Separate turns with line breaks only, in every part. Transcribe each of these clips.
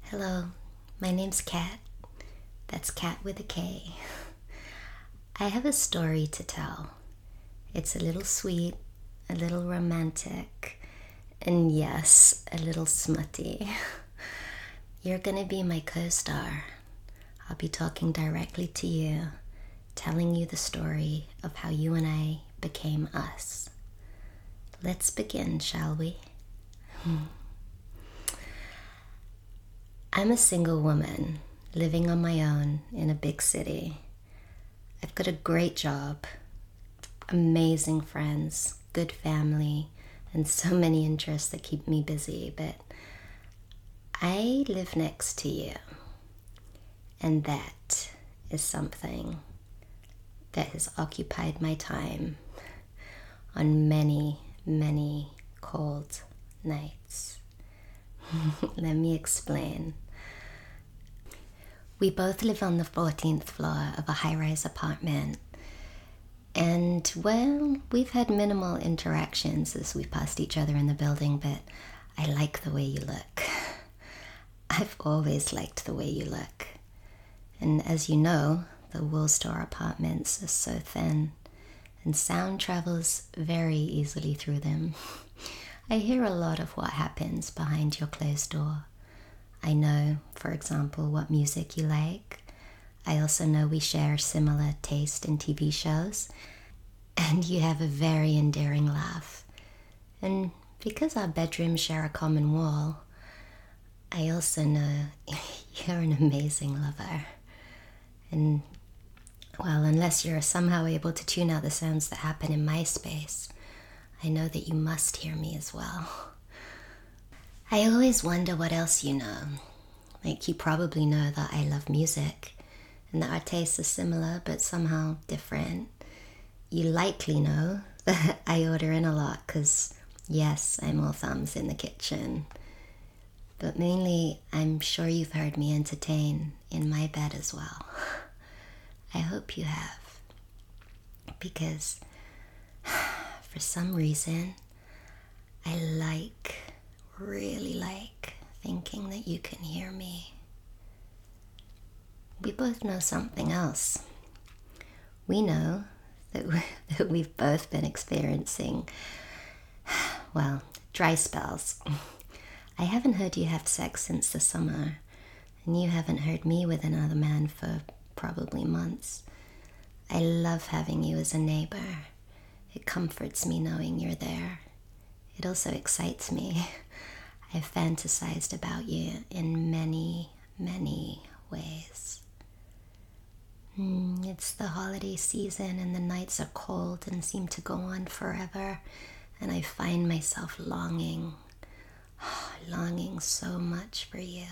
Hello, my name's Kat. That's Kat with a K. I have a story to tell. It's a little sweet, a little romantic, and yes, a little smutty. You're gonna be my co-star. I'll be talking directly to you, telling you the story of how you and I became us. Let's begin, shall we? I'm a single woman living on my own in a big city. I've got a great job, amazing friends, good family, and so many interests that keep me busy, but I live next to you, and that is something that has occupied my time on many, many cold nights. Let me explain. We both live on the 14th floor of a high-rise apartment. And, well, we've had minimal interactions as we've passed each other in the building, but I like the way you look. I've always liked the way you look. And as you know, the Woolstore apartments are so thin, and sound travels very easily through them. I hear a lot of what happens behind your closed door. I know, for example, what music you like. I also know we share similar taste in TV shows. And you have a very endearing laugh. And because our bedrooms share a common wall, I also know you're an amazing lover. And, well, unless you're somehow able to tune out the sounds that happen in my space, I know that you must hear me as well. I always wonder what else you know. Like, you probably know that I love music and that our tastes are similar but somehow different. You likely know that I order in a lot because, yes, I'm all thumbs in the kitchen. But mainly, I'm sure you've heard me entertain in my bed as well. I hope you have. Because, for some reason, I really like thinking that you can hear me. We both know something else. We know that we've both been experiencing, well, dry spells. I haven't heard you have sex since the summer, and you haven't heard me with another man for probably months. I love having you as a neighbor. It comforts me knowing you're there. It also excites me. I've fantasized about you in many, many ways. It's the holiday season and the nights are cold and seem to go on forever, and I find myself longing so much for you.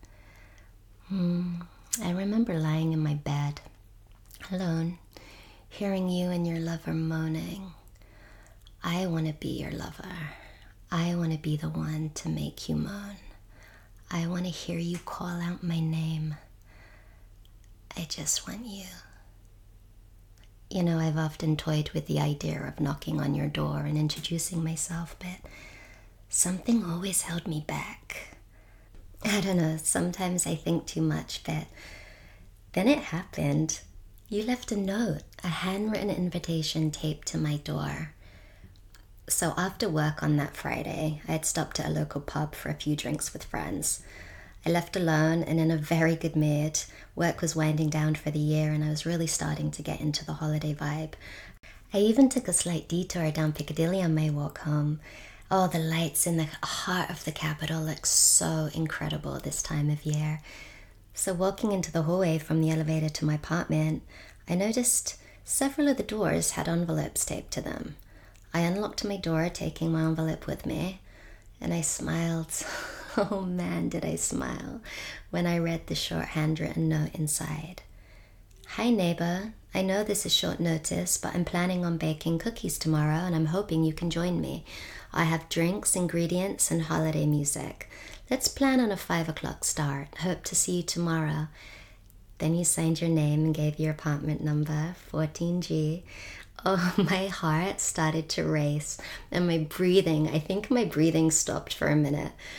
I remember lying in my bed, alone, hearing you and your lover moaning. I want to be your lover. I want to be the one to make you moan. I want to hear you call out my name. I just want you. You know, I've often toyed with the idea of knocking on your door and introducing myself, but something always held me back. I don't know, sometimes I think too much, but then it happened. You left a note, a handwritten invitation taped to my door. So after work on that Friday, I had stopped at a local pub for a few drinks with friends. I left alone and in a very good mood. Work was winding down for the year and I was really starting to get into the holiday vibe. I even took a slight detour down Piccadilly on my walk home. Oh, the lights in the heart of the capital look so incredible this time of year. So walking into the hallway from the elevator to my apartment, I noticed several of the doors had envelopes taped to them. I unlocked my door, taking my envelope with me, and I smiled. Oh man, did I smile when I read the short handwritten note inside. Hi neighbor, I know this is short notice, but I'm planning on baking cookies tomorrow and I'm hoping you can join me. I have drinks, ingredients, and holiday music. Let's plan on a 5 o'clock start. Hope to see you tomorrow. Then you signed your name and gave your apartment number, 14G. Oh, my heart started to race and I think my breathing stopped for a minute.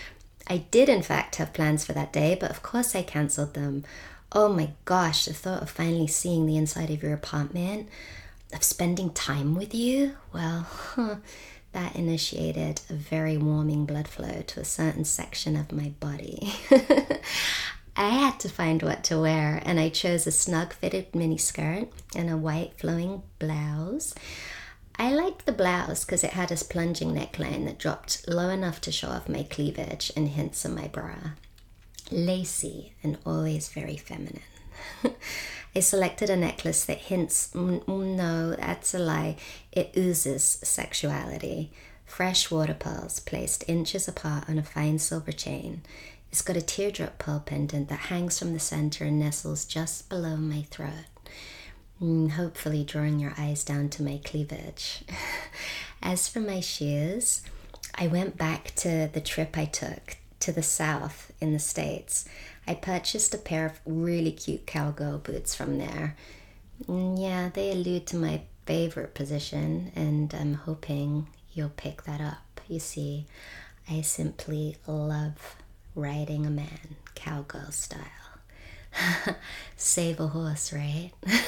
I did in fact have plans for that day, but of course I cancelled them. Oh my gosh, the thought of finally seeing the inside of your apartment, of spending time with you, well, that initiated a very warming blood flow to a certain section of my body. I had to find what to wear, and I chose a snug fitted mini skirt and a white flowing blouse. I liked the blouse because it had a plunging neckline that dropped low enough to show off my cleavage and hints of my bra. Lacy and always very feminine. I selected a necklace that hints, no, that's a lie, it oozes sexuality. Fresh water pearls placed inches apart on a fine silver chain. It's got a teardrop pearl pendant that hangs from the center and nestles just below my throat, hopefully drawing your eyes down to my cleavage. As for my shoes, I went back to the trip I took to the south in the States. I purchased a pair of really cute cowgirl boots from there. Yeah, they allude to my favorite position, and I'm hoping you'll pick that up. You see, I simply love riding a man, cowgirl style. Save a horse, right?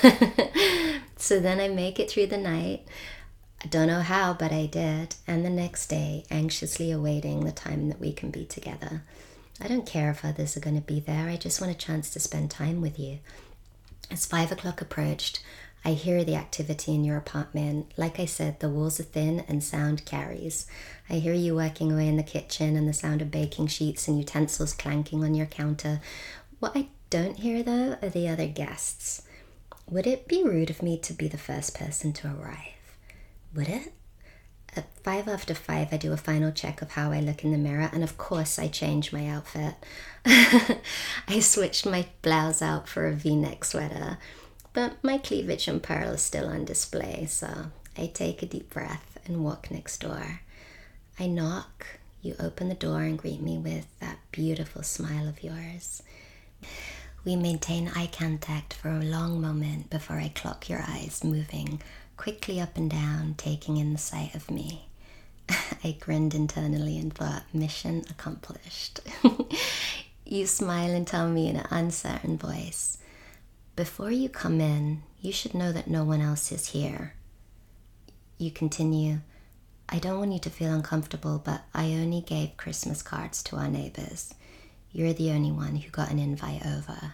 So then I make it through the night. I don't know how, but I did. And the next day, anxiously awaiting the time that we can be together. I don't care if others are going to be there. I just want a chance to spend time with you. As 5 o'clock approached, I hear the activity in your apartment. Like I said, the walls are thin and sound carries. I hear you working away in the kitchen and the sound of baking sheets and utensils clanking on your counter. What I don't hear, though, are the other guests. Would it be rude of me to be the first person to arrive? Would it? At 5 after 5, I do a final check of how I look in the mirror, and of course I change my outfit. I switched my blouse out for a V-neck sweater, but my cleavage and pearl is still on display, so I take a deep breath and walk next door. I knock, you open the door and greet me with that beautiful smile of yours. We maintain eye contact for a long moment before I clock your eyes moving quickly up and down, taking in the sight of me. I grinned internally and thought, mission accomplished. You smile and tell me in an uncertain voice, before you come in, you should know that no one else is here. You continue, I don't want you to feel uncomfortable, but I only gave Christmas cards to our neighbors. You're the only one who got an invite over.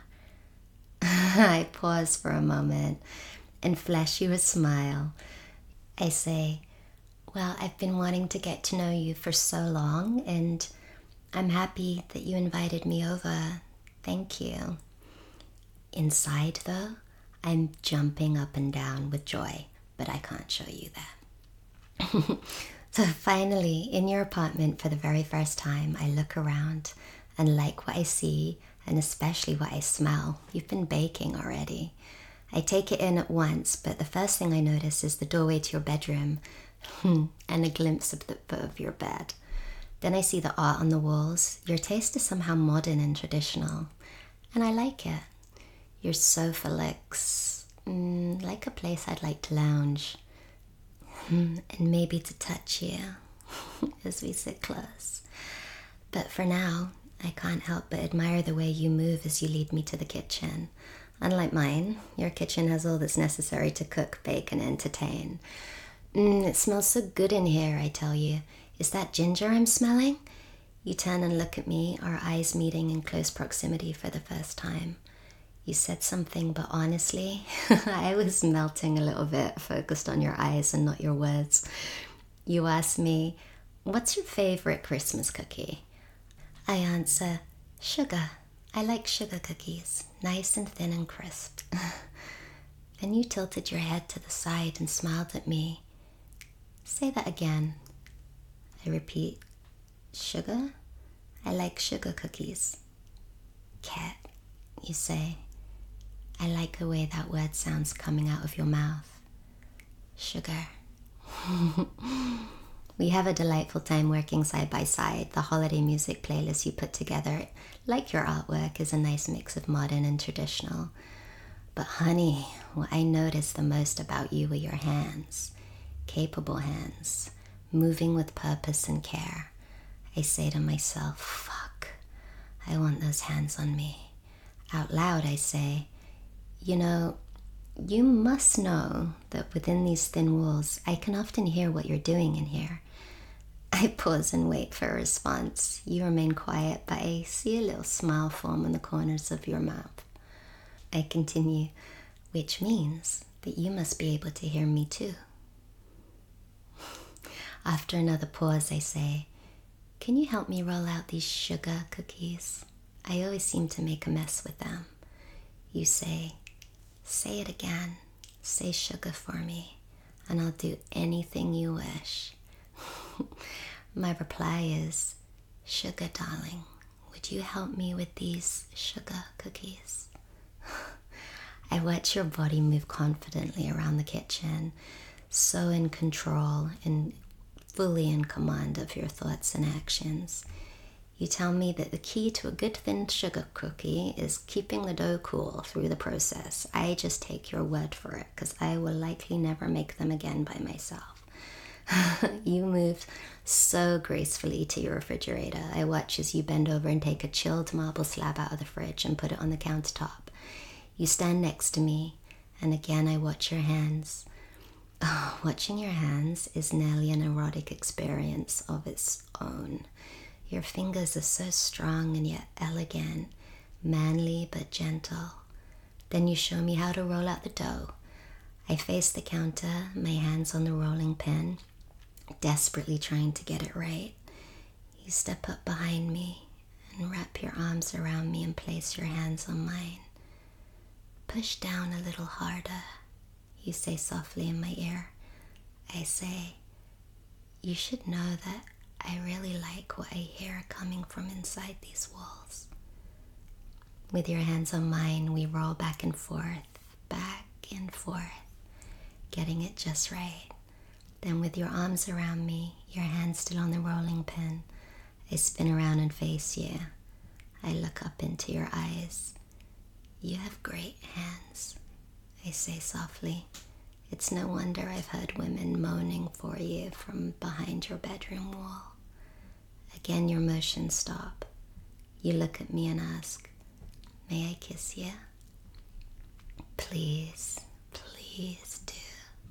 I pause for a moment and flash you a smile. I say, well, I've been wanting to get to know you for so long, and I'm happy that you invited me over. Thank you. Inside, though, I'm jumping up and down with joy, but I can't show you that. So finally, in your apartment for the very first time, I look around and like what I see, and especially what I smell. You've been baking already. I take it in at once, but the first thing I notice is the doorway to your bedroom and a glimpse of the foot of your bed. Then I see the art on the walls. Your taste is somehow modern and traditional, and I like it. Your sofa looks like a place I'd like to lounge, and maybe to touch you as we sit close. But for now, I can't help but admire the way you move as you lead me to the kitchen. Unlike mine, your kitchen has all that's necessary to cook, bake, and entertain. It smells so good in here, I tell you. Is that ginger I'm smelling? You turn and look at me, our eyes meeting in close proximity for the first time. You said something, but honestly, I was melting a little bit, focused on your eyes and not your words. You asked me, what's your favorite Christmas cookie? I answer, sugar. I like sugar cookies, nice and thin and crisp. Then you tilted your head to the side and smiled at me. Say that again. I repeat, sugar? I like sugar cookies. Cat, you say. I like the way that word sounds coming out of your mouth. Sugar. We have a delightful time working side by side. The holiday music playlist you put together, like your artwork, is a nice mix of modern and traditional. But honey, what I noticed the most about you were your hands. Capable hands, moving with purpose and care. I say to myself, fuck, I want those hands on me. Out loud, I say, you know, you must know that within these thin walls, I can often hear what you're doing in here. I pause and wait for a response. You remain quiet, but I see a little smile form on the corners of your mouth. I continue, which means that you must be able to hear me too. After another pause, I say, can you help me roll out these sugar cookies? I always seem to make a mess with them. You say it again. Say sugar for me, and I'll do anything you wish. My reply is, sugar darling, would you help me with these sugar cookies? I watch your body move confidently around the kitchen, so in control and fully in command of your thoughts and actions. You tell me that the key to a good thin sugar cookie is keeping the dough cool through the process. I just take your word for it, because I will likely never make them again by myself. You move so gracefully to your refrigerator. I watch as you bend over and take a chilled marble slab out of the fridge and put it on the countertop. You stand next to me, and again I watch your hands. Oh, watching your hands is nearly an erotic experience of its own. Your fingers are so strong and yet elegant, manly but gentle. Then you show me how to roll out the dough. I face the counter, my hands on the rolling pin, desperately trying to get it right. You step up behind me and wrap your arms around me and place your hands on mine. Push down a little harder, you say softly in my ear. I say, you should know that I really like what I hear coming from inside these walls. With your hands on mine, we roll back and forth, getting it just right. Then with your arms around me, your hands still on the rolling pin, I spin around and face you. I look up into your eyes. You have great hands, I say softly. It's no wonder I've heard women moaning for you from behind your bedroom wall. Again, your motions stop. You look at me and ask, may I kiss you? Please, please do.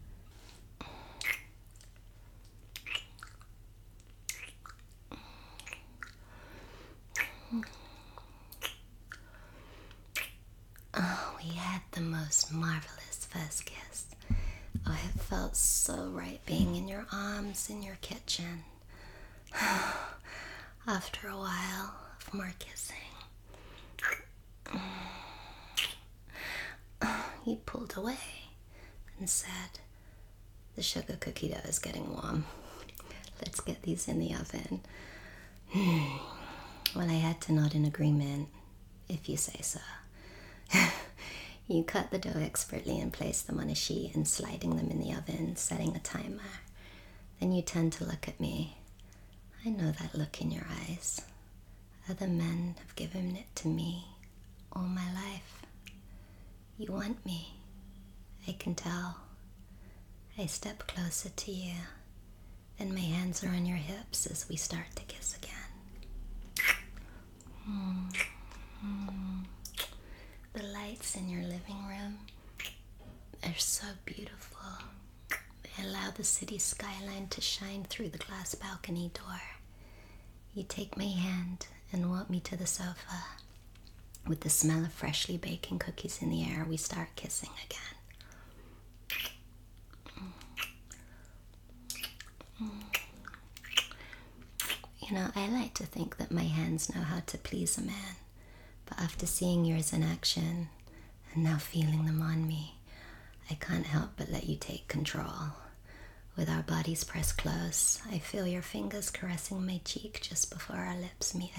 Oh, we had the most marvelous first kiss. Oh, it felt so right being in your arms in your kitchen. After a while of more kissing, you pulled away and said, the sugar cookie dough is getting warm. Let's get these in the oven. Well, I had to nod in agreement, if you say so. You cut the dough expertly and placed them on a sheet and sliding them in the oven, setting a timer. Then you turned to look at me. I know that look in your eyes. Other men have given it to me all my life. You want me. I can tell. I step closer to you, and my hands are on your hips as we start to kiss again. The lights in your living room are so beautiful. They allow the city skyline to shine through the glass balcony door. You take my hand and walk me to the sofa. With the smell of freshly baking cookies in the air, we start kissing again. You know, I like to think that my hands know how to please a man, but after seeing yours in action and now feeling them on me, I can't help but let you take control. With our bodies pressed close, I feel your fingers caressing my cheek just before our lips meet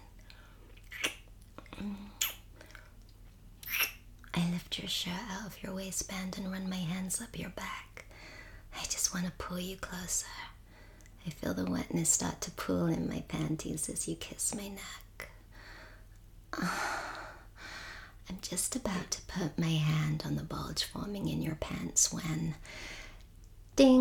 again. I lift your shirt out of your waistband and run my hands up your back. I just want to pull you closer. I feel the wetness start to pool in my panties as you kiss my neck. I'm just about to put my hand on the bulge forming in your pants when...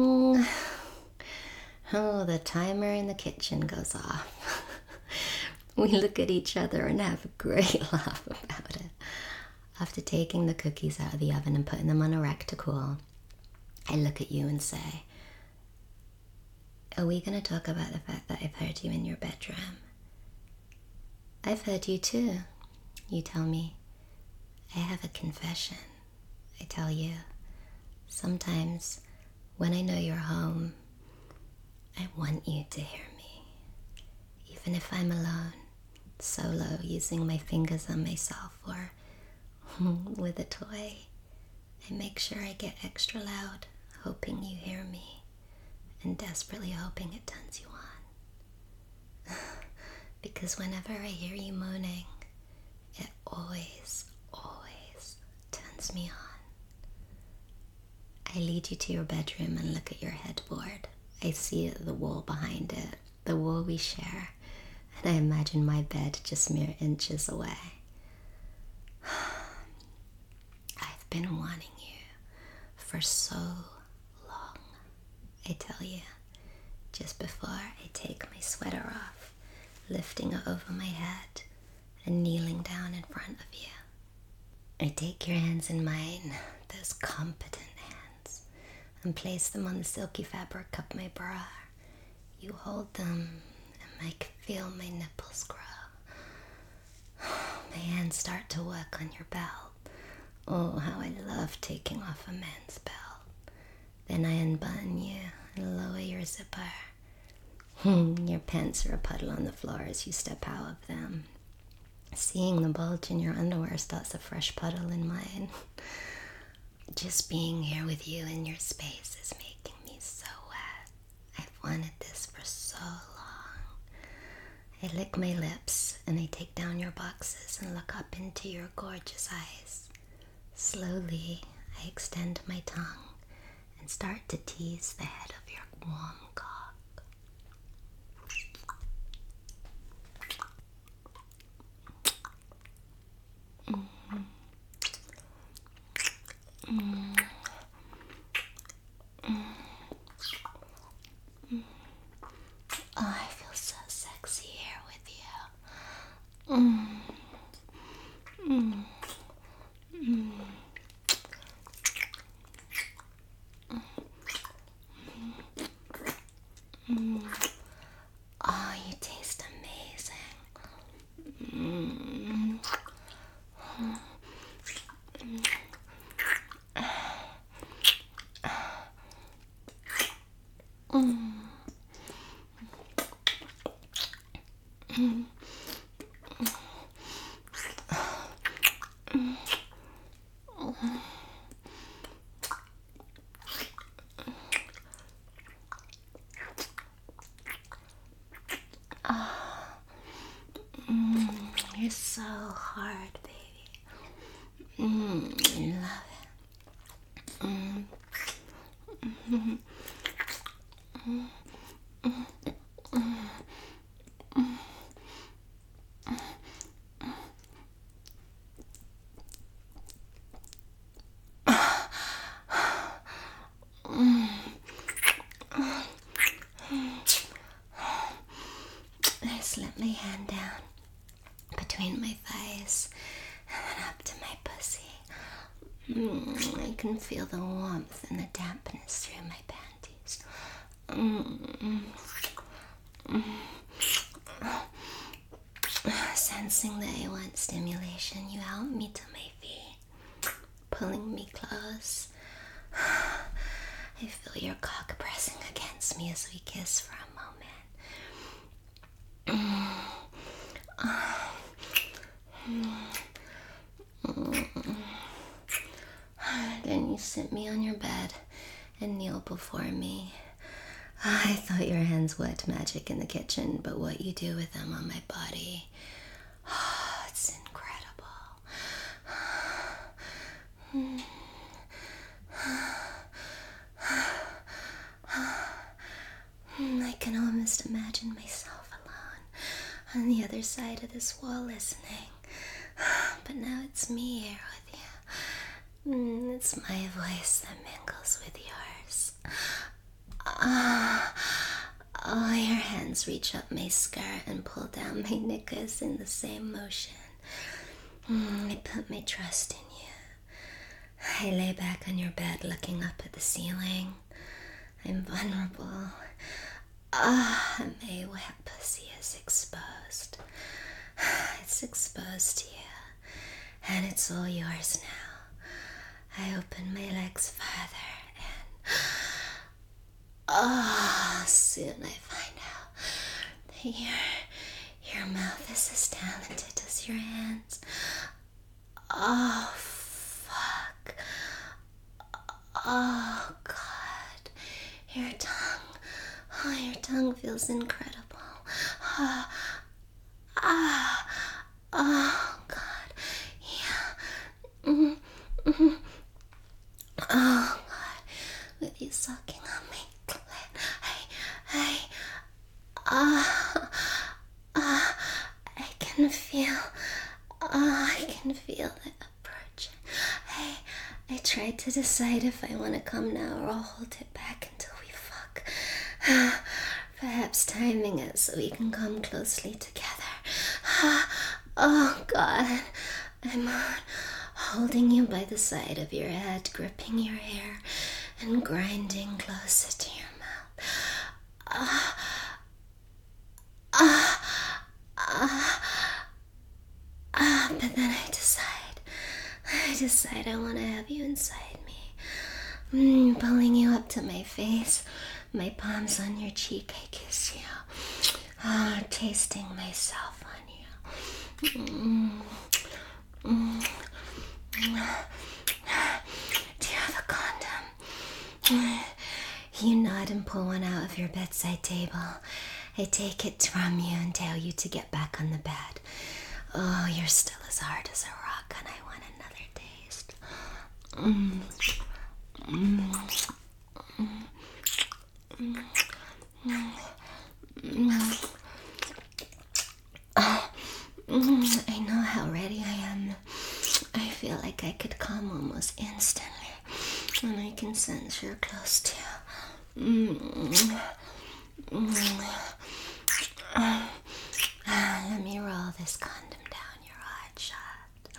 ding! Oh, the timer in the kitchen goes off. We look at each other and have a great laugh about it. After taking the cookies out of the oven and putting them on a rack to cool, I look at you and say, are we going to talk about the fact that I've heard you in your bedroom? I've heard you too. You tell me. I have a confession. I tell you. Sometimes, when I know you're home, I want you to hear me. Even if I'm alone, solo, using my fingers on myself or with a toy, I make sure I get extra loud, hoping you hear me, and desperately hoping it turns you on. Because whenever I hear you moaning, it always turns me on. I lead you to your bedroom and look at your headboard. I see the wall behind it, the wall we share, and I imagine my bed just mere inches away. I've been wanting you for so long, I tell you, just before I take my sweater off, lifting it over my head and kneeling down in front of you. I take your hands in mine, those competent hands, and place them on the silky fabric of my bra. You hold them and I can feel my nipples grow. My hands start to work on your belt. Oh, how I love taking off a man's belt. Then I unbutton you and lower your zipper. Your pants are a puddle on the floor as you step out of them. Seeing the bulge in your underwear starts a fresh puddle in mine. Just being here with you in your space is making me so wet. I've wanted this for so long. I lick my lips and I take down your boxes and look up into your gorgeous eyes. Slowly, I extend my tongue and start to tease the head of your warm cock. Oh, I feel so sexy here with you. Oh, you taste amazing. You're so hard, baby. I love it. I slip my hand down between my thighs and then up to my pussy. I can feel the warmth and the dampness through my panties. Sensing the A1 stimulation, you help me to my feet, pulling me close. I feel your cock pressing against me as we kiss for a moment. Then you sit me on your bed and kneel before me. I thought your hands worked magic in the kitchen, but what you do with them on my body, it's incredible. I can almost imagine myself alone on the other side of this wall listening. But now it's me here with you. It's my voice that mingles with yours. Oh, your hands reach up my skirt and pull down my knickers in the same motion. I put my trust in you. I lay back on your bed looking up at the ceiling. I'm vulnerable. My wet pussy is exposed. It's exposed to you, and it's all yours now. I open my legs further, and soon I find out that your mouth is as talented as your hands. Oh, fuck. Oh, God. Your tongue feels incredible. Oh, God. Yeah. Oh, God. With you sucking on my clit. I can feel it approaching. I tried to decide if I want to come now or I'll hold it back until we fuck. Perhaps timing it so we can come closely together. Oh, God. I'm holding you by the side of your head, gripping your hair and grinding closer to your mouth. But then I decide I want to have you inside me. Pulling you up to my face, my palms on your cheek, I kiss you. Tasting myself on you. Do you have a condom? You nod and pull one out of your bedside table. I take it from you and tell you to get back on the bed. Oh, you're still as hard as a rock, and I want another taste. I know how ready I am. I feel like I could come almost instantly, and I can sense you're close too. Let me roll this condom down your hard shot.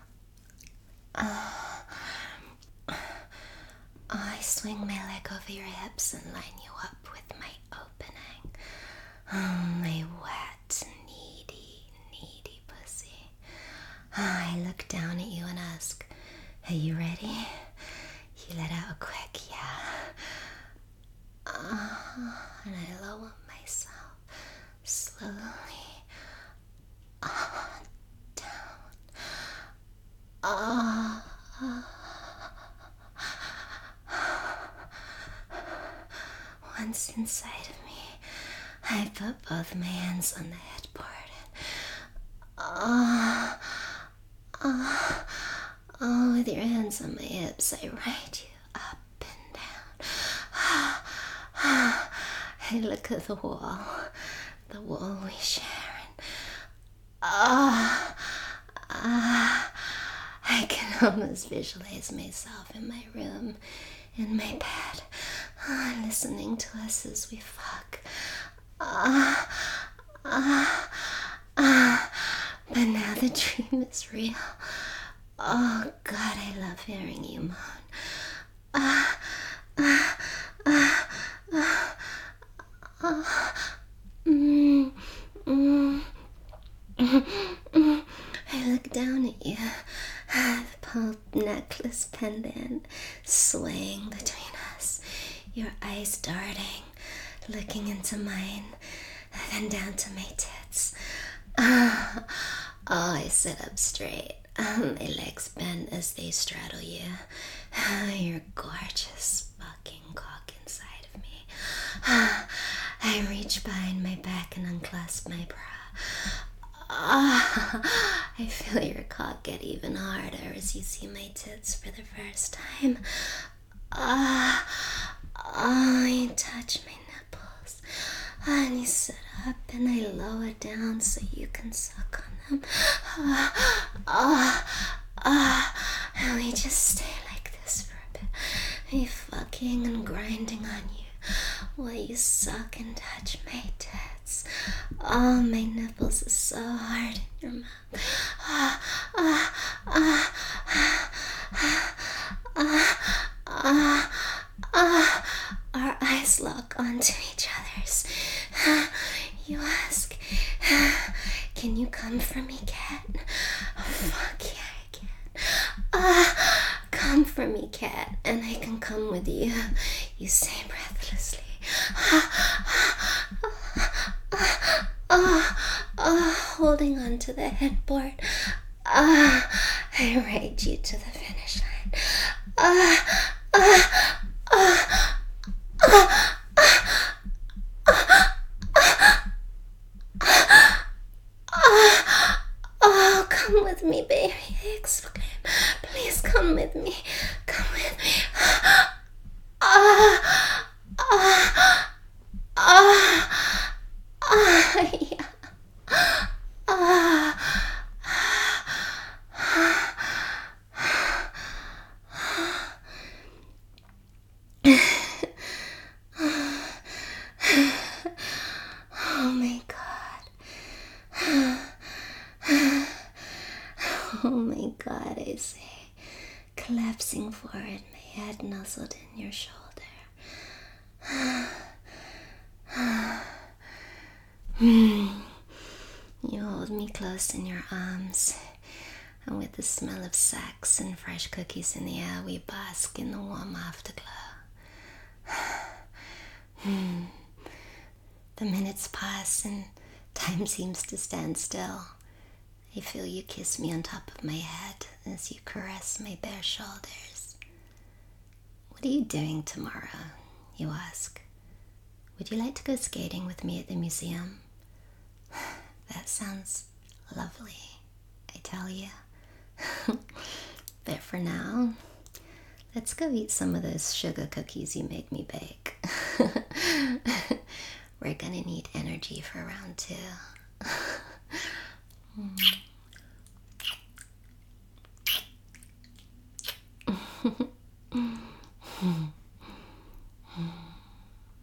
I swing my leg over your hips and line you up with my opening. My wet, needy pussy. I look down at you and ask, are you ready? You let out a quick yeah. And I lower myself slowly down. Once inside of me, I put both my hands on the headboard and with your hands on my hips, I ride you up and down. I look at the wall we share, and I can almost visualize myself in my room, in my bed, listening to us as we fuck. But now the dream is real. Oh, God, I love hearing you moan. I look down at you, the pearl necklace pendant swaying between us, your eyes darting, looking into mine, then down to my tits. I sit up straight, my legs bend as they straddle you. Your gorgeous fucking cock inside of me. I reach behind my back and unclasp my bra. I feel your cock get even harder as you see my tits for the first time. You touch my nipples, and you sit up and I lower down so you can suck on them. And we just stay like this for a bit, me fucking and grinding on you. while you suck and touch my tits. Oh, my nipples are so hard in your mouth. Our eyes lock onto each other's. You ask, can you come for me, cat? Oh, fuck yeah, I can. Come for me, cat, and I can come with you. You say breathlessly. Holding on to the headboard. I ride you to the finish line. Oh, come with me, baby, I exclaim. Please come with me. Come with me. Yeah. Oh my God. Oh my God, I say, collapsing forward, my head nuzzled in your shoulder. You hold me close in your arms, and with the smell of sex and fresh cookies in the air, we bask in the warm afterglow. The minutes pass and time seems to stand still. I feel you kiss me on top of my head as you caress my bare shoulders. What are you doing tomorrow? You ask. Would you like to go skating with me at the museum? That sounds lovely, I tell you. But for now, let's go eat some of those sugar cookies you made me bake. We're gonna need energy for round 2.